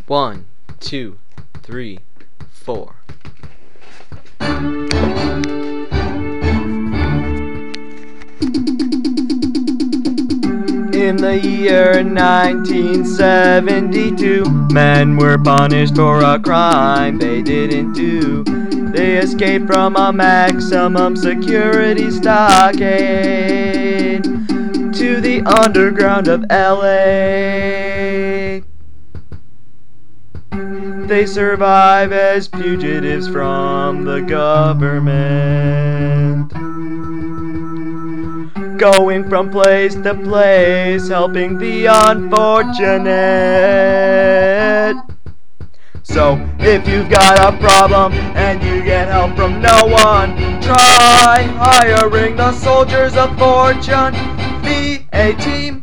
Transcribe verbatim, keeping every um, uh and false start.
One, two, three, four. In the year nineteen seventy-two, men were punished for a crime they didn't do. They escaped from a maximum security stockade to the underground of L A. They survive as fugitives from the government, going from place to place, helping the unfortunate. So, if you've got a problem and you get help from no one, try hiring the soldiers of fortune. Be a team